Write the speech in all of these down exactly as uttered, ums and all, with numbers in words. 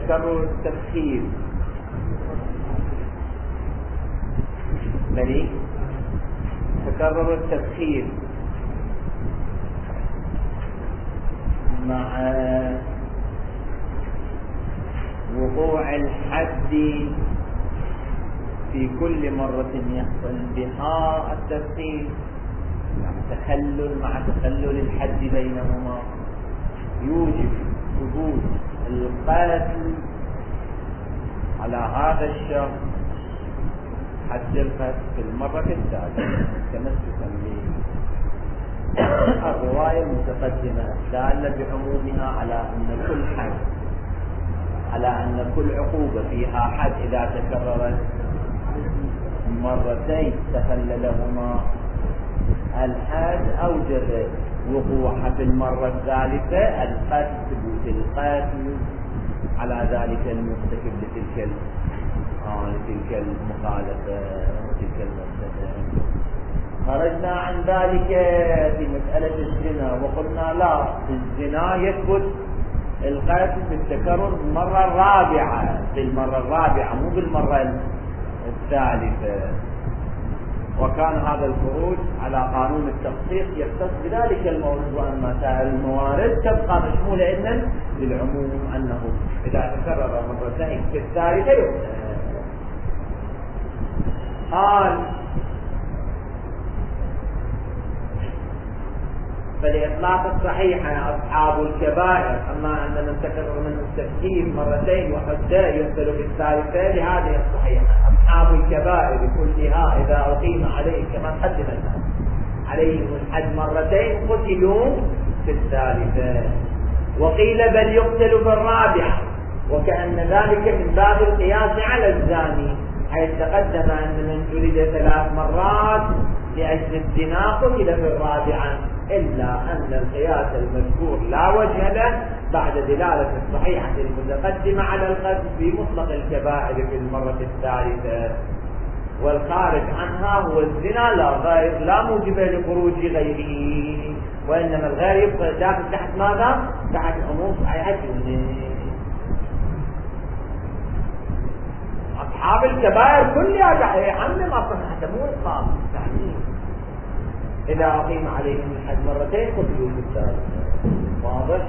تكرر التفخير بني تكرر التفخير مع وقوع الحد في كل مرة يحصل بها التفخير، تخلل مع تخلل الحد بينهما يوجب ثبوت القتل على هذا الشخص حد القتل في المرة الثالثة تمسكا بالرواية المتقدمة دالة بعمومها على أن كل حد على أن كل عقوبة فيها حد إذا تكررت مرتين تخللهما الحد أوجب وقوعها في المرة الثالثة القتل، ثبوت القتل على ذلك المرتكب لتلك آه لتلك المخالفة وتلك المفسدة. خرجنا عن ذلك في مسألة الزنا وقلنا لا، في الزنا يثبت القتل بالتكرر المرة الرابعة، في المرة الرابعة مو بالمرة الثالثة. وكان هذا الخروج على قانون التخصيص يختص بذلك المورد، واما سائر الموارد تبقى مشمولة اذن للعموم انه اذا تكرر مرتين في الثالثة يقتل. قال فالإطلاق الصحيح أصحاب الكبائر، أما أن من تكرر منه التفكير مرتين وحده يقتل في الثالثة لهذه الصحيحة. أصحاب الكبائر كلها إذا أقيم عليهم كما قدمنا عليهم الحد مرتين قتلوا في الثالثة. وقيل بل يقتل في الرابعة، وكأن ذلك من باب القياس على الزاني، حيث تقدم أن من جلد ثلاث مرات لأجل الزنا قتل في الرابعة، إلا أن القياس المذكور لا وجه له بعد دلالة الصحيحة المتقدمة على القتل في مطلق الكبائر في المرة الثالثة، والخارج عنها هو الزنا لا غير، لا موجب لخروج غيره، وإنما الغير يبقى داخل تحت ماذا؟ تحت عموم صحيحة الزنا. أصحاب الكبائر كلها تحت عمم أصلا حتى مو إطلاق تعميم، إذا أقيم عليهم الحد مرتين قتلوا في الثالثة. واضح؟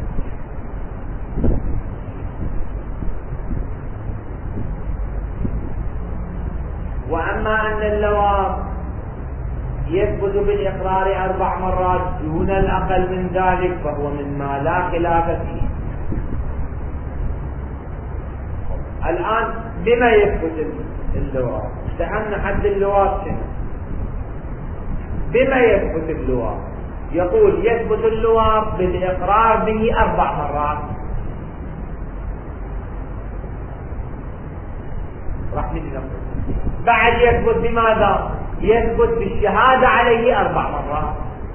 وأما أن اللواط يثبت بالإقرار أربع مرات دون الأقل من ذلك فهو مما لا خلاف فيه. الآن بما يثبت اللواط؟ استعملنا حد اللواط شنو؟ بما يثبت اللواط؟ يقول يثبت اللواط بالإقرار به أربع مرات. راح نجي نقول بعد يثبت بماذا؟ يثبت بالشهادة عليه أربع مرات،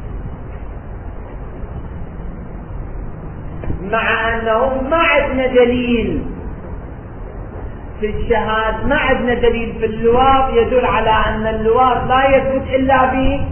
مع أنه ما عندنا دليل في الشهادة، ما عندنا دليل في اللواط يدل على أن اللواط لا يثبت إلا به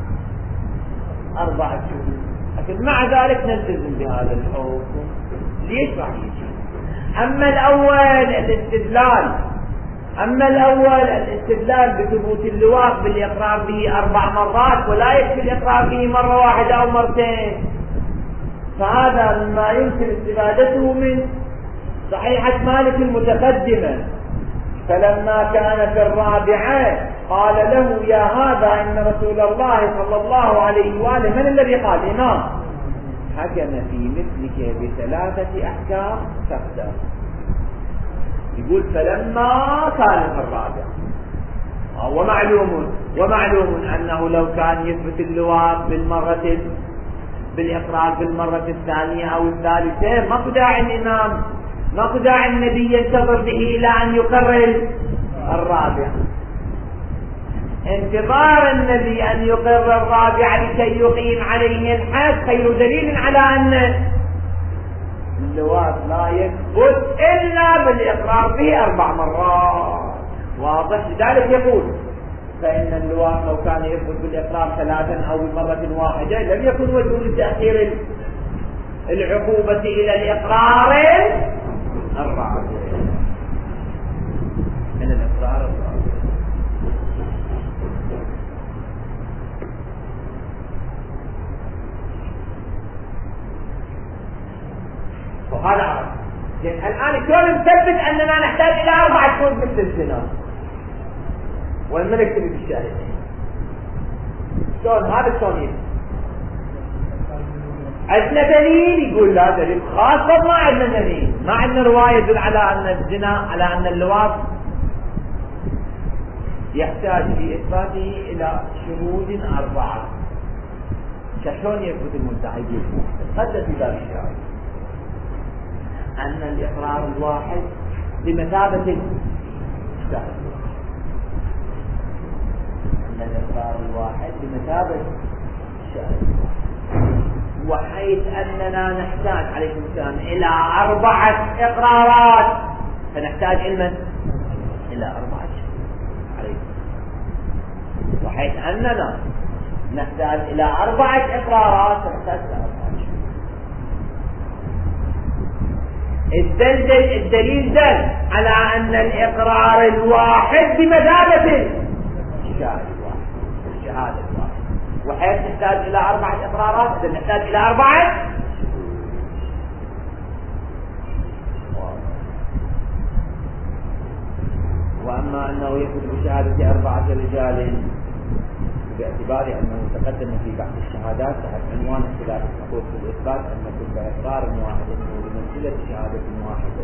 أربعة شهور، لكن مع ذلك نلتزم بهذا الحكم. ليش راح يجي؟ أما الأول الاستدلال أما الأول الاستدلال بثبوت اللواط بالإقرار به أربع مرات ولا يكفي الإقرار به مرة واحدة أو مرتين، فهذا مما يمكن استفادته من صحيحة مالك المتقدمة. فلما كان في الرابعة قال له يا هذا إن رسول الله صلى الله عليه وآله، من الذي قال؟ إمام حكم في مثلك بثلاثة أحكام فاختار. يقول فلما كان في الرابعة، ومعلوم ومعلوم أنه لو كان يثبت اللواط بالمرة بالإقرار بالمرة الثانية أو الثالثة ما داعي الإمام ما داعي النبي ينتظر به إلى أن يقرر الرابعة. انتظار النبي أن يقرر الرابعة لكي يقيم عليه الحد خير دليل على أن اللواط لا يثبت إلا بالإقرار به أربع مرات. واضح؟ لذلك يقول فإن اللواط لو كان يثبت بالإقرار ثلاثا أو بمرة واحدة لم يكن وجه لتأخير العقوبة إلى الإقرار أربعة من الإقرار الرابع. وهذا عرض. الآن شلون نثبت أننا نحتاج إلى أربعة شهود مثل الزنا وما نكتب بالشاهدين؟ شلون هذا شلون يبقى؟ عندنا دليل يقول لا دليل خاصة، ما عندنا دليل، ما عندنا رواية يدل على أن الزنا على أن اللواط يحتاج في إثباته إلى شهود أربعة. شلون يثبت المدعي؟ قد في باب الشرع أن الإقرار الواحد بمثابة الشاهد، أن الإقرار الواحد بمثابة الشاهد، وحيث أننا نحتاج عليكم السلام إلى أربعة إقرارات فنحتاج علما إلى أربعة عليكم، وحيث أننا نحتاج إلى أربعة إقرارات فنحتاج إلى أربعة. الدليل الدليل دل على أن الإقرار الواحد بمثابة الشهادة الواحد، الشهادة الواحد، وحيث نحتاج إلى أربعة إقرارات إذا نحتاج إلى أربعة. وأما أنه يثبت بشهادة أربعة رجال باعتبار أنه تقدم في بعض الشهادات تحت عنوان اختلاف الحقوق في الإثبات أن كل إقرار واحد أنه بمنزلة شهادة واحدة،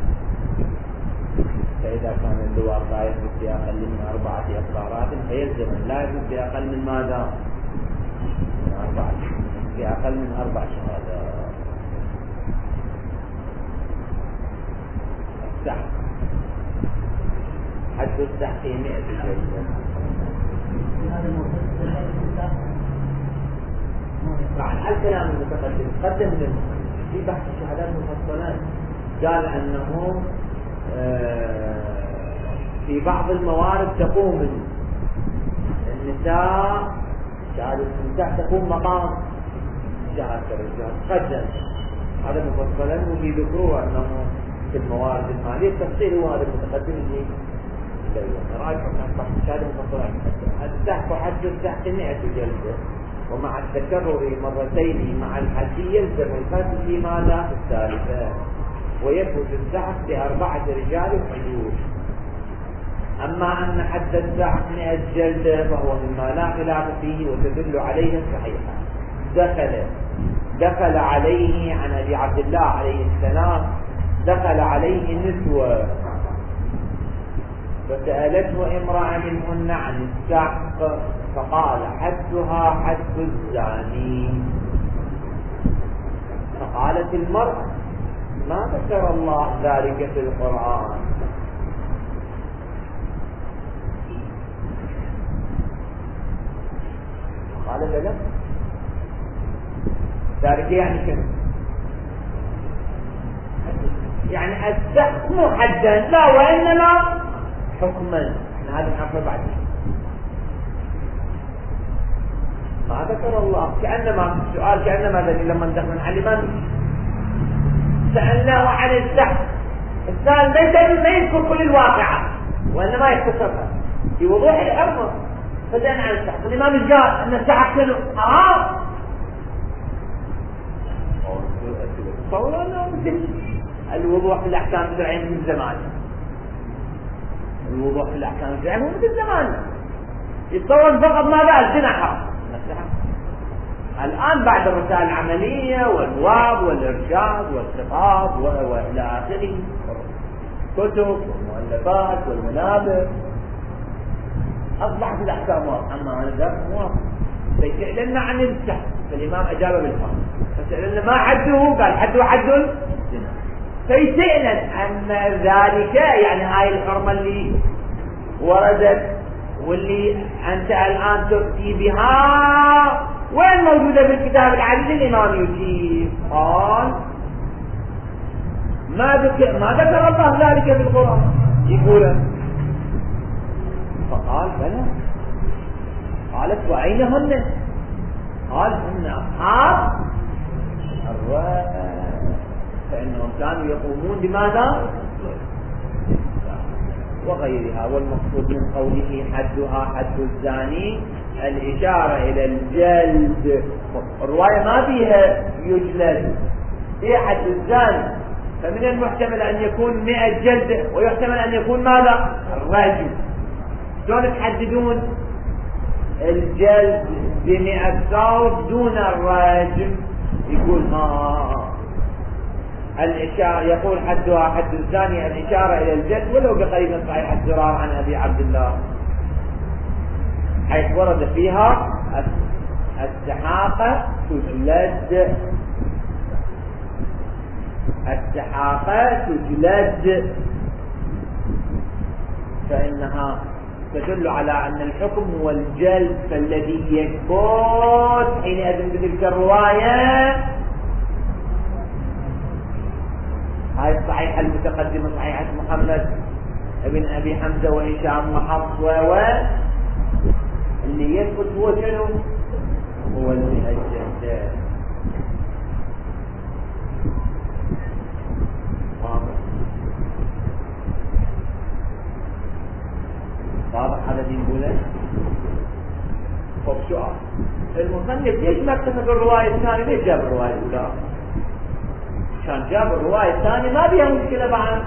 فإذا كان اللواء لا يثبت بأقل من أربعة إقرارات فيلزم لا يثبت بأقل من ماذا؟ من أربعة، بأقل من أربع شهادات. السحق حد السحق مئة جلدة. مع الكلام المتقدم قدم في بحث الشهادات المفصلات قال أنه في بعض الموارد تقوم النساء، شهادة النساء تقوم مقام شهادة الرجال قدم هذا مفصلا، وفي ذكره أنه في الموارد المالية التفصيل هو هذا المتقدم اللي رايح عن بحث الشهادة المفصلات. السحق حد السحق مئة جلدة، ومع التكرر مرتين مع الحد يلزم القتل في ماذا؟ في الثالثة، ويثبت السحق بأربعة رجال حدود. أما أن حد السحق مئة جلدة فهو مما لا خلاف فيه وتدل عليه الصحيحة. دخل دخل عليه عن أبي عبد الله عليه السلام، دخل عليه نسوة فسألته امرأة منهن عن السحق فقال حدها حد الزاني. فقالت المرأة ما ذكر الله ذلك في القرآن. قال بلى ذلك يعني شنو؟ يعني السحق مو حدا لا وإنما حكما. هذا نعرفه بعدين. ما ذكر الله كأنما السؤال كأنما ذلك لما ندخل على الإمام سألناه عن السحق، السؤال ما يذكر كل الواقعة وإنما يختصرها في وضوح الأمر. فدعنا عن السحق. الإمام قال أن السحق شنو؟ حرام. تصور أنه مثل الوضوح في الأحكام الشرعية من زمان. الوضوح في الأحكام الشرعية هو مثل زمان. يتصور فقط ماذا؟ الزنا حرام. الآن بعد الرسائل العملية والواب والإرشاد والخطاب وإلى آخره، كتب والمؤلفات والمنابر، أصبحت الأحكام واضحة. أما هذا واضح. فسألنا عن السحق فالإمام أجاب بالحرام. فسألنا ما حده؟ قال حده حد الزنا. فيسألنا أن ذلك يعني هاي الحرمة اللي وردت واللي أنت الآن تفتي بها وين موجودة في الكتاب العزيز؟ الإمام يجيب قال ما ذكر ما ذكر الله ذلك في القرآن. يقول فقال بلى. قالت وأين هن؟ قال هن أصحاب الرأي. فإنهم كانوا يقومون بماذا؟ وغيرها. والمقصود من قوله حدها حد الزاني الإشارة إلى الجلد. الرواية ما فيها يجلد، هي حد الزاني، فمن المحتمل أن يكون مئة جلد ويحتمل أن يكون ماذا؟ الرجم. شلون تحددون الجلد بمئة صوت دون الرجم؟ يقول ما الإشارة، يقول حدها حد الزاني الإشارة إلى الجلد ولو بقرينة صحيح الزرار عن أبي عبد الله، حيث ورد فيها السحاقة تجلد، السحاقة تجلد، فإنها تدل على أن الحكم هو الجلد، فالذي يثبت حينئذ بتلك الرواية هاي الصحيحة المتقدمة صحيحة محمد ابن أبي حمزة وهشام وحفص و اللي يثبت هو شنو؟ هو الجلد. واضح هذا اللي نقوله؟ طب سؤال، المصنف ليش ما اكتفى بالرواية الثانية؟ ليش جاب الرواية الأولى؟ عشان جاب الرواية الثانية ما بيها مشكلة بعد.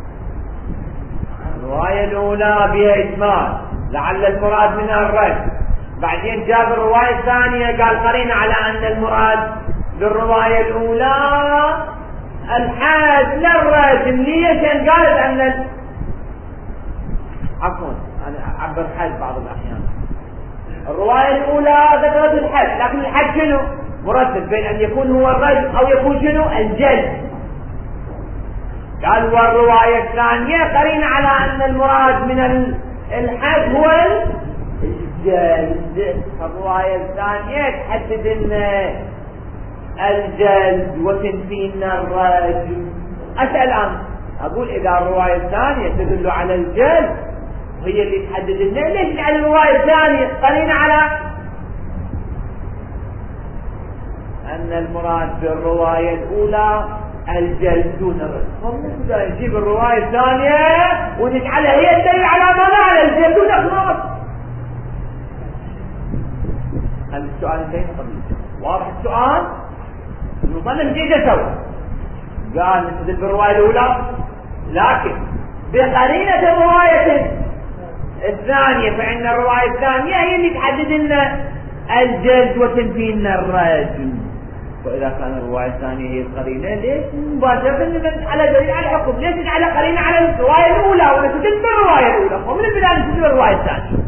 الرواية الأولى بها إجمال لعل المراد منها الرجم، بعدين جاب الرواية الثانية قال قرينا على أن المراد بالرواية الأولى الحد لا الرجم. ليش؟ قالت أن ال... عفوا أنا أعبر حد بعض الأحيان. الرواية الأولى ذكرت الحد، لكن الحد شنو؟ مرتب بين أن يكون هو الرجم أو يكون شنو؟ الجلد. قال والرواية الثانية قرينا على أن المراد من الحد هو الجلد. الرواية الثانية تحدد أن الجلد وتنفين الرجم. أسأل أنا أقول إذا الرواية الثانية تدل على الجلد هي اللي تحدد لنا، ليش على الرواية الثانية قرينا على أن المراد بالرواية الأولى الجلد دون الرجم؟ نجيب الرواية الثانية ونجعلها هي الدليل على ماذا؟ على الجلد دون الرجم. هل السؤال انتهى قبل؟ واضح السؤال؟ المصنف جيد سوى قال نستدل بالرواية الأولى لكن بقرينة الرواية الثانية، فإن الرواية الثانية هي اللي تحدد لنا الجلد وتنفين الرجم. وإذا كان الرواية الثانية هي القرينة ليش مباشرة نستدل على دليل على الحكم؟ ليش نجعل قرينة على الرواية الأولى ونستدل بالرواية الأولى ومن البداية نستدل بالرواية الثانية؟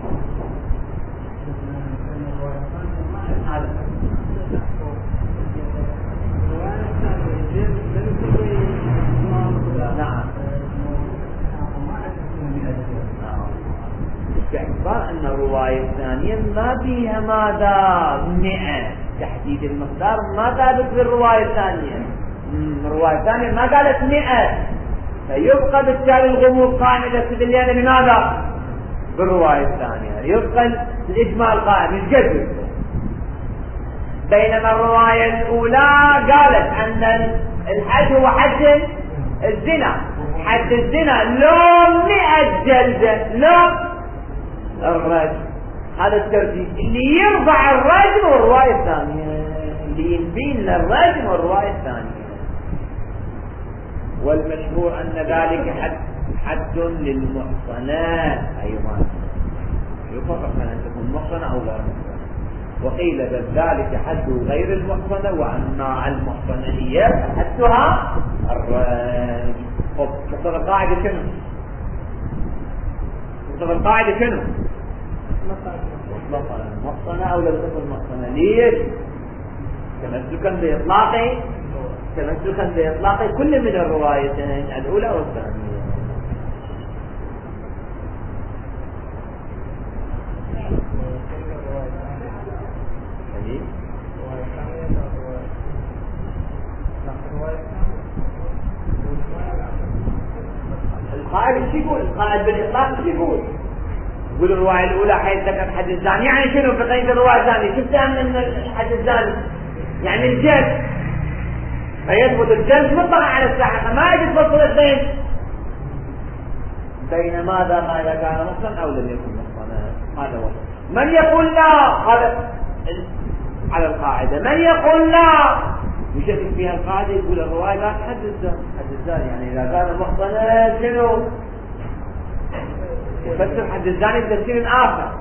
باعتبار أن الرواية الثانية ما فيها ماذا؟ مئة، تحديد المقدار ما ثابت في الرواية الثانية. الرواية الثانية ما قالت مئة، فيبقى بالتالي الغموض قائم إذا استدلنا بماذا؟ بالرواية الثانية، يبقى الإجمال قائم الجذب. بينما الرواية الأولى قالت أن الحد هو حد الزنا، حد الزنا لو مئة جلدة لو الرجم. هذا الترتيب اللي يرفع الرجم والرواية الثانية، اللي ينفين الرجم والرواية الثانية. والمشهور أن ذلك حد حد للمحصنات، أيضا يفرق بين أن تكون محصنة أو غير محصنة. وقيل بل ذلك حد غير المحصنة وأن المحصنة هي حدها الرجم. طب مقتضى القاعدة شنو؟ مقتضى القاعدة شنو؟ مطلقا محصنة أو لم تكن محصنة. ليش؟ تمسكا بإطلاقه تمسكا بإطلاقه كل من الروايتين الأولى والثانية. القائل شو يقول؟ القائل بالإطلاق شو يقول؟ يقول الرواية الأولى حيث ذكرت حد الزاني، يعني شنو في قيد الرواية الثانية؟ شفت أن الحد الزاني يعني الجلد، فيثبت الجلد مطلقا على الساحقة، ما يجب تفصل اثنين بين ماذا ما إذا كان محصن أو لم يكن محصنا. هذا هو. من يقول لا هذا على القاعدة، من يقول لا يشكك فيها القاعدة يقول الرواية لا تحد الزاني. حد الزاني يعني إذا كان محصنا شنو يفسر حد الزاني بتفسير آخر،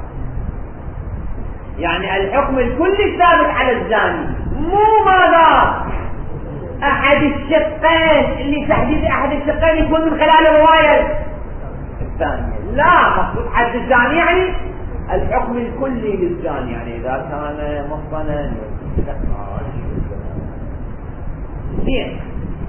يعني الحكم الكلي ثابت على الزاني، مو ماذا أحد الشقين اللي تحديد أحد الشقين يكون من خلال الرواية الثانية. لا، مقصود حد الزاني يعني الحكم الكلي للزاني، يعني إذا كان محصنا اثنين.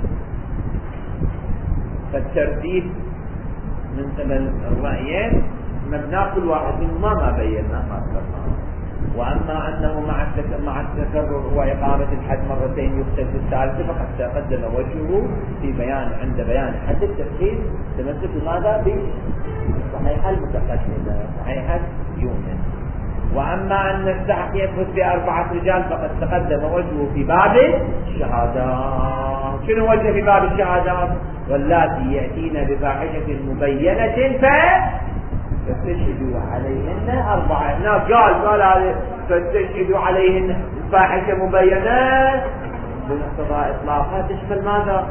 فالترتيب من قبل الرأيين مبنى كل واحد منهما ما بينا ما ذكرناه. وأما أنه مع مع التكرر وإقامة الحد مرتين يختلف الثالثة فقد تقدم وجهه في بيان عند بيان حد التفصيل تمسك بماذا بالصحيحة المتقدمة صحيحة يونس. وأما أن السحق يثبت بأربعة رجال فقد تقدم وجهه في باب الشهادات. شنو وجه في باب الشهادات؟ واللاتي يأتين بفاحشة مبينة فاستشهدوا عليهن أربعة. هناك قال قال هذا فاستشهدوا عليهن فاحشة مبينة بمقتضى إطلاقها تشمل ماذا؟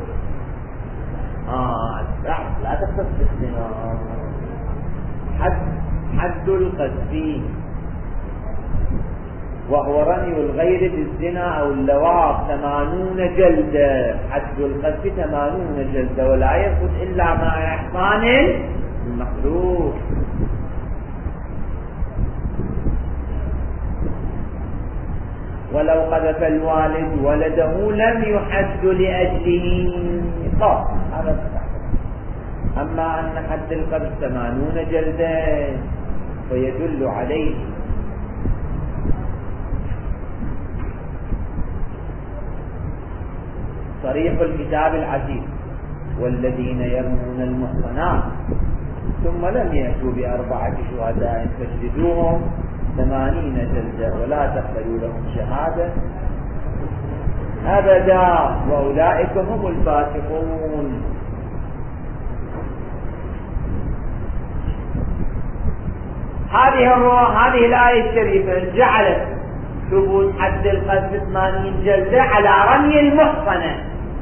آه لا تختص بالزنا. حد حد القذف وهو رمي الغير بالزنا أو اللواط ثمانون جلدة. حد القذف ثمانون جلدة ولا يثبت إلا مع إحصان المخلوق. ولو قذف الوالد ولده لم يحد لأجله طاق. هذا أما أن حد القذف ثمانون جلدة فيدل عليه صريح الكتاب العزيز والذين يرمون المحصنات ثم لم يأتوا بأربعة شهداء فاجلدوهم ثمانين جلدة ولا تقبلوا لهم شهادة أبدا وأولئك هم الفاسقون. هذه هذه الآية الشريفة جعلت ثبوت حد القذف ثمانين جلدة على رمي المحصنة.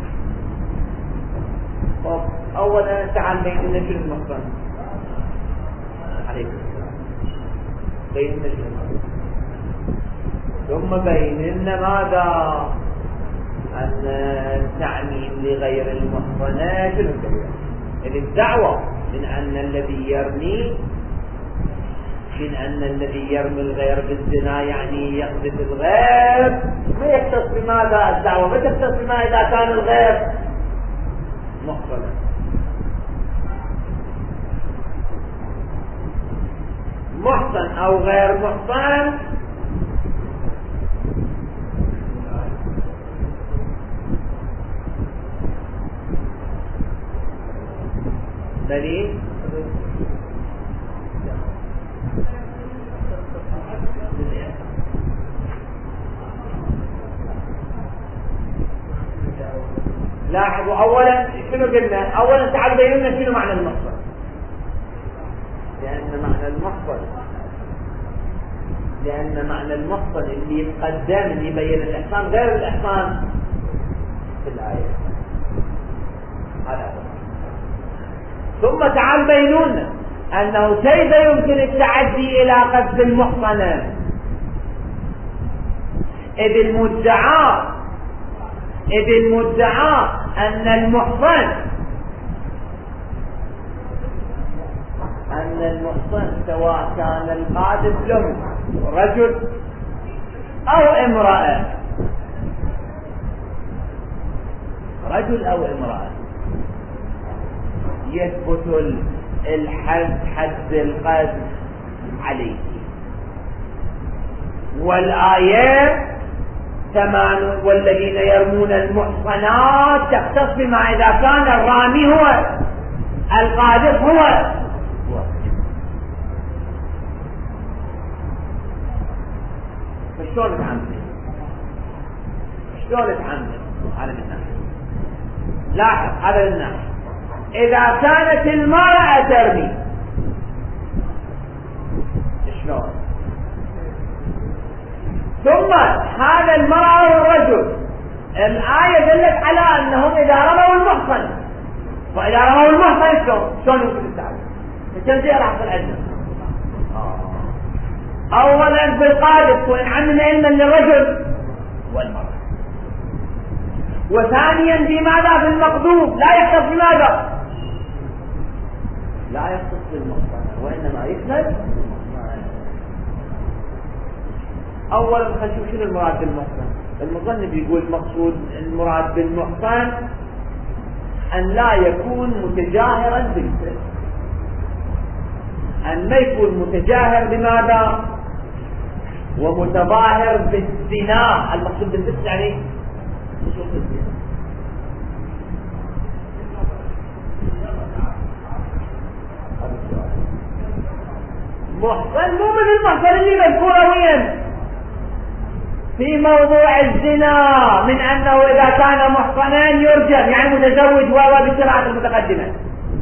أولا تعال بين لنا شنو المحصنة عليكم بين لنا شنو ثم بين لنا ماذا أن التعميم لغير المحصنة شنو الدليل؟ الدعوة من أن الذي يرمي من أن الذي يرمي الغير بالزنا يعني يقذف الغير ما يختص بماذا الدعوة ما تختص بما إذا كان الغير محصنا. محصن أو غير محصن دليل لاحظوا أولا شنو قلنا؟ أولا تعالوا بيننا شنو معنى المحصن، لأن معنى المحصن لأن معنى المحصن اللي يقدم اللي يبين الإحصان غير الإحصان في الآية. هذا ثم تعالوا بينونا أنه كيف يمكن التعدي إلى قذف المحصنة إذ المدعى إذ المدعى أن المحصن أن المحصن سواء كان القاذف له رجل أو امرأة رجل أو امرأة يثبت الحد حد القذف عليه. والآية ثمان والذين يرمون المحصنات تختص بما إذا كان الرامي هو القاذف هو. فشلون تعمل شلون تعمل هذا من ناحية. لاحظ هذا من ناحية. إذا كانت المرأة ترمي شلون؟ ثم هذا المرأة والرجل الآية دلت على أنهم إذا رموا المحصن، وإذا رموا المحصن شلون؟ شلون يمكن التعليم؟ فالتنزيع راح يصير عندنا. أولا في القاذف وإن عمل علما للرجل والمرأة، وثانيا في ماذا؟ في المقذوف لا يختص بماذا؟ لا يختص بالمحصن وإنما يختص. أولا خلينا نشوف شنو المراد بالمحصن. المصنف يقول المقصود المراد بالمحصن أن لا يكون متجاهرا بالفعل، أن ما يكون متجاهر بماذا؟ ومتظاهر بالزنا. المقصود بالزنا يعني شو الزنا؟ محصن مو من المحصن اللي مذكورة وين؟ في موضوع الزنا، من أنه إذا كان محصنا يرجم يعني متزوج وهو بالشريعة المتقدمة.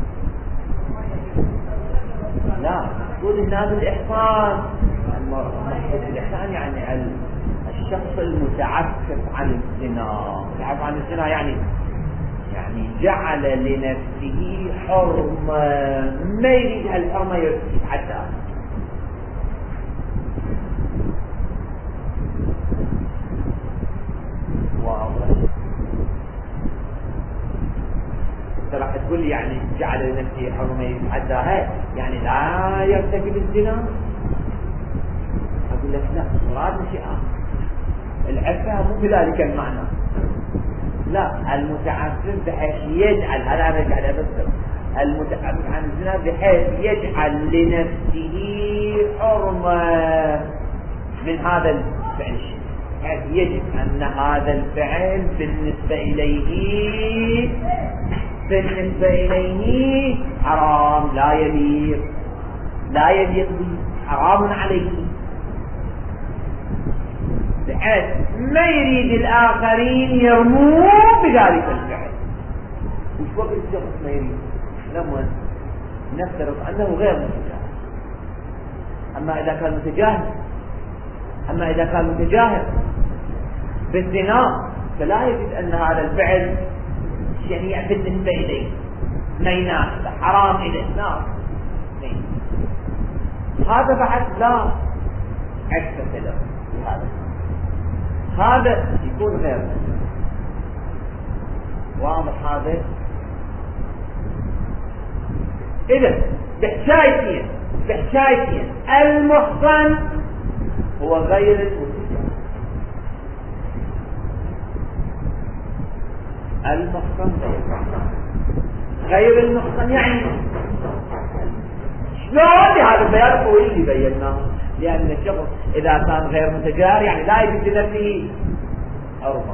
لا، مقصود هنا بالإحصان. مقصود بالإحصان يعني الشخص المتعفف عن الزنا. متعفف عن الزنا يعني يعني جعل لنفسه حرمة، ما يريد هالحرمة يتعدى. انت راح تقول لي يعني جعل لنفسه حرمة يتعداها يعني لا يرتكب الزنا؟ اقول لك لا، مراد شيء اخر. العفة مو بذلك المعنى. لا، المتعفف بحيث يجعل، هذا انا قاعد افسر، المتعفف عن الزنا بحيث يجعل لنفسه حرمة من هذا الفعل الشيء، بحيث يجب ان هذا الفعل بالنسبة اليه بالنسبة إليه حرام، لا يليق لا يليق به، حرام عليه، بحيث ما يريد الآخرين يرموه بذلك الفعل. وش وقت الشخص ما يريد؟ لما نفترض أنه غير متجاهل. أما إذا كان متجاهل أما إذا كان متجاهل بالزنا فلا يجد أن هذا الفعل شنيع بالنسبة إليه، ما يناسب، حرام إليه، لا. هذا بعد لا عكس كذا. هذا هذا يكون غير واضح. هذا إذا بحشايتين بحشايتين المحصن هو غير المتجاهل. المحصن غير المحصن يعني شلون؟ بهذا البيان الطويل اللي بيناه. لأن الشخص إذا كان غير متجاهل يعني لا يجد لنفسه حرمة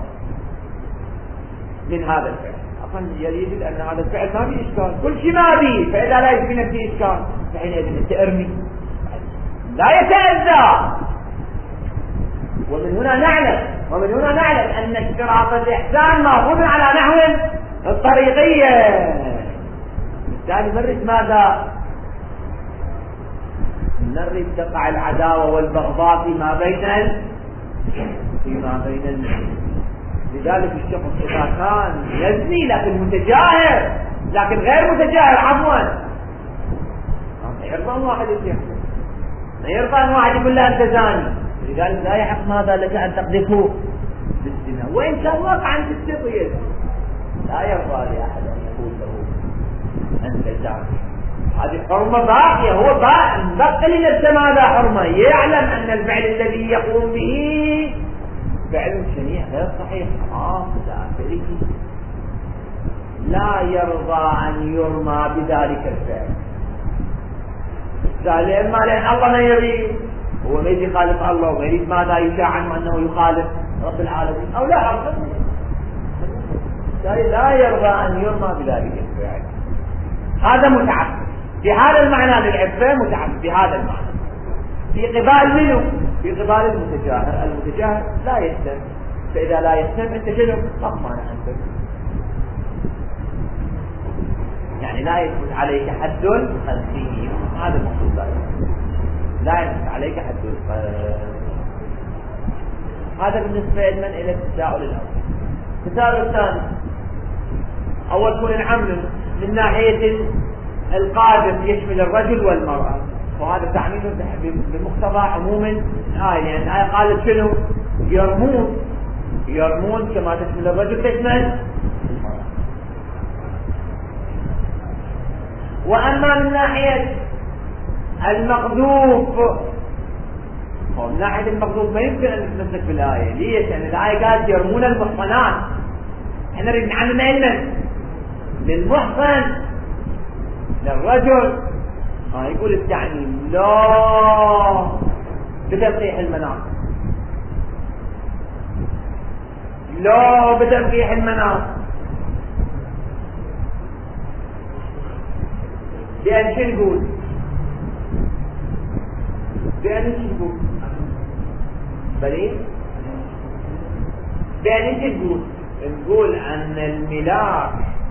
من هذا الفعل. أصلا يجد أن هذا الفعل ما فيه إشكال، كل شيء ما فيه، فإذا لا يجد لنفسه إشكال فحينئذ أنت ارمي، لا يتأذى. ومن هنا نعلم ومن هنا نعلم أن اشتراط الإحسان مأخوذ على نحو الطريقية. بالتالي نريد ماذا؟ نريد تقع العداوة والبغضاء فيما بين ال... فيما بين المسلمين. لذلك الشخص إذا كان يزني لكن متجاهر، لكن غير متجاهر عفوا، ما يرضى واحد يحكم، ما يرضى أن واحد يقول له أنت زاني. لذلك لا يحق ماذا لك أن تقذفه بالزنا، وإن كان واقعا في التقييد لا يرضى لأحد أن يقول له أنت زاني. هذه حرمة باقية، هو بقى لنفسه ماذا حرمة، يعلم أن الفعل الذي يقوم به فعل شنيع غير صحيح، حرام لا لا يرضى أن يرمى بذلك الفعل. قال ما لأن الله ما يريد، هو ما يريد خالق الله وما يريد ماذا يشاع عنه أنه يخالف رب العالمين أو لا أرضى، لا يرضى أن يرمى بذلك الفعل. هذا متعفف بهذا المعنى للعفة، متعفف بهذا المعنى في قبال منه، في قبال المتجاهر. المتجاهر لا يستر فإذا لا يتم أنت شنو؟ ما مانع أنت، يعني لا يثبت عليك حد القذف، هذا المقصود، لا لا يثبت عليك حد القذف. هذا بالنسبة لمن إلى التساؤل الأول. التساؤل الثاني، أول كون نعمم من ناحية القاذف يشمل الرجل والمرأة، وهذا تعميم بمقتضى عموم الآية، يعني الآية قالت شنو؟ يرمون، يرمون كما تشمل الرجل تشمل. وأما من ناحية المقذوف، من ناحية المقذوف ما يمكن أن نتمسك بالآية. ليش؟ لأن الآية قالت يرمون المحصنات، احنا نريد نعلم علما للمحصن للرجل. ها يقول التعميم لا بتنقيح المناط، لا بتنقيح المناط، بأن شو نقول؟ بأن شو نقول؟ بلين؟ بأن شو نقول؟ نقول أن الملاك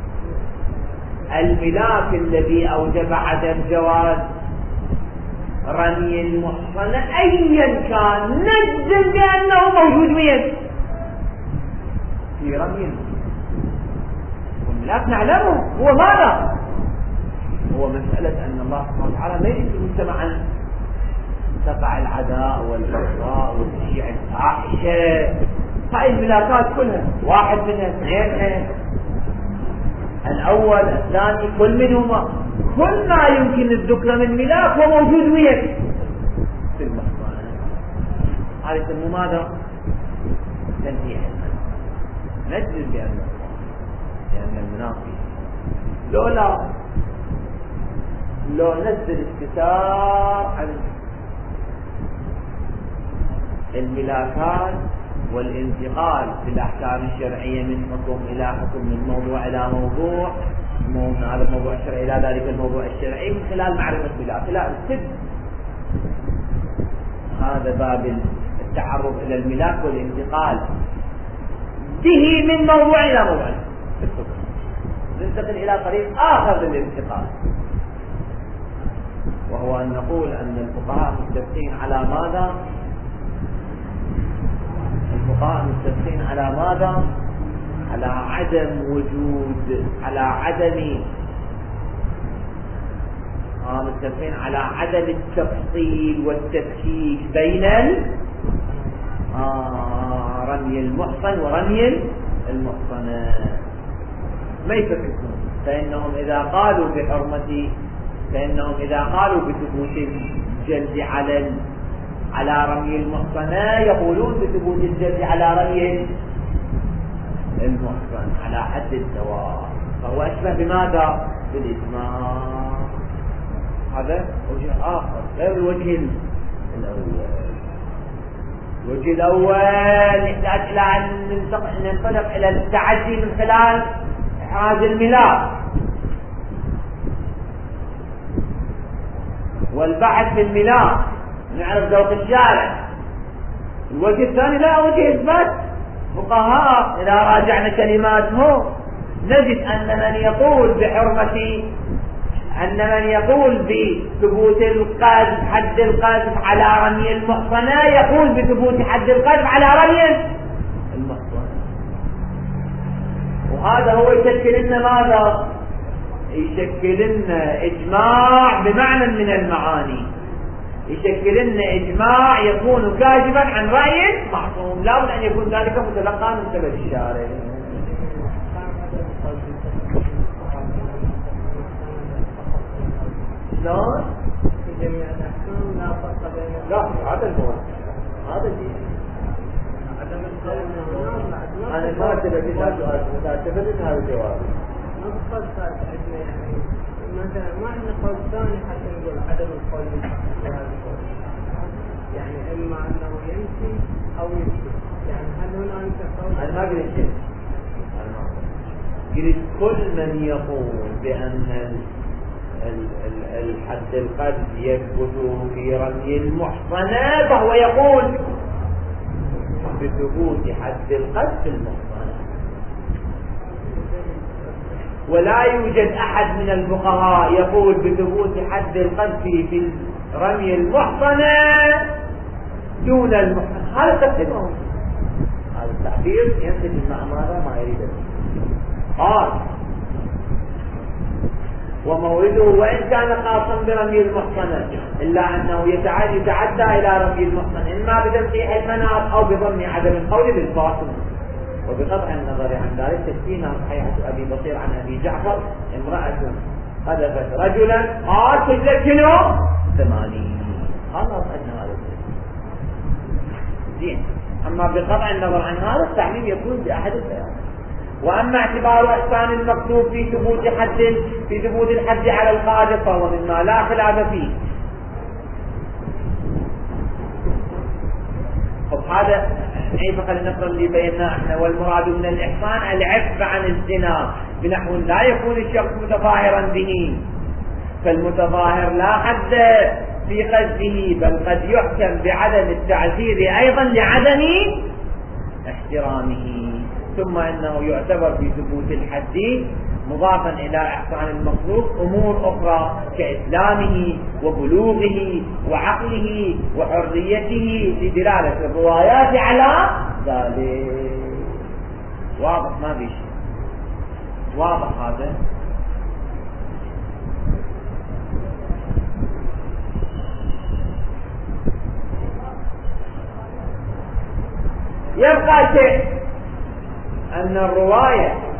الملاك الذي أوجب عدم جواز رمي المحصنة أيا كان نجزم بأنه موجود وين؟ في رمي المحصنة. والملاك نعلمه هو ماذا؟ هو مسألة أن الله سبحانه وتعالى ما يريد المجتمع أن تقع العداء والبغضاء والتشيع الفاحشة. هاي الملاكات كلها، واحد منها، اثنين، الأول الثاني، كل منهما، كل ما يمكن الذكر من ملاك هو موجود وين؟ في المحصنة. هذا يسموه ماذا؟ تنزيح المناط. نجزم بأن لأن المناطق لولا لو نزل استثار عن الملاكات والانتقال في الأحكام الشرعية من حكم إلى حكم، من موضوع إلى موضوع، من هذا الموضوع الشرعي إلى ذلك الموضوع الشرعي، من خلال معرفة الملاك. لا، السد هذا باب التعرض إلى الملاك والانتقال به من موضوع إلى موضوع، ننتقل إلى طريق آخر للانتقال، وهو أن نقول أن الفقهاء متفقين على ماذا؟ الفقهاء متفقين على ماذا؟ على عدم وجود، على عدم آه متفقين على عدم التفصيل والتفكيك بين آه رمي المحصن ورمي المحصنة، ما يفككون. فإنهم إذا قالوا بحرمة فإنهم إذا قالوا بثبوت الجلد على على رمي المحصنة يقولون بثبوت الجلد على رمي المحصن على حد السواء، فهو أشبه بماذا؟ بالإجماع. هذا وجه آخر غير الوجه الأول. الوجه الأول يحتاج إلى أن ننطلق إلى التعدي من خلال إحراز الملاك والبحث في الملاك، نعرف ذوق الشارع. الوجه الثاني لا وجه إثبات فقهاء، إذا راجعنا كلماتهم نجد أن من يقول بحرمة أن من يقول بثبوت القذف حد القذف على رمي المحصنة يقول بثبوت حد القذف على رمي المحصنة، وهذا هو يشكل لنا ماذا؟ يشكل لنا إجماع بمعنى من المعاني، يشكل لنا إجماع يكون كاذبا عن رأي معصوم، لا بد أن يكون ذلك متلقى من سبب الشارع. شلون؟ في جميع الأحكام لا فرق بين لا هذا الموضوع هذا الشيء عدم القول. أنا ما أعتبر هذا سؤال، أعتبر هذا الجواب. نقصد عندنا يعني مثلا ما عندنا قول ثاني حتى نقول عدم القول بهذا القول، يعني إما أنه يمشي أو يمشي، يعني هل هناك قول؟ أنا ما قلت شيء، قلت كل من يقول بأن الحد القذف يثبت في رمي المحصنة فهو يقول بثبوت حد القذف في المحصنة. ولا يوجد أحد من الفقهاء يقول بثبوت حد القذف في رمي المحصنة دون المحصنة. هذا تقديمه، هذا التعبير ينتج مع ماذا ما يريده. قال ومورده وإن كان خاصا برمي المحصنة إلا أنه يتعدى, يتعدى إلى رمي المحصنة إما بتنقيح المناط أو بضم عدم القول بالفاصل. وبقطع النظر عن ذلك تكفينا صحيحة أبي بصير عن أبي جعفر امرأة قذفت رجلا قال كل كيلو ثمانين. خلاص أن هذا زين. أما بقطع النظر عن هذا التعليم يكون بأحد الثلاث. وأما اعتبار إحسان المكتوب في ثبوت حد في ثبوت الحد على القاذف فهو مما لا خلاف فيه. طب هذا أي فقط النقر اللي بيناه احنا. والمراد من الإحسان العفو عن الزنا بنحو لا يكون الشخص متظاهرا به، فالمتظاهر لا حد في قذفه بل قد يحكم بعدم التعزير أيضا لعدم احترامه. ثم انه يعتبر في ثبوت الحد مضافا الى احسان المخلوق امور اخرى كاسلامه وبلوغه وعقله وحريته لدلاله الروايات على ذلك. واضح؟ ما في شيء واضح هذا. يبقى شيء أن الرواية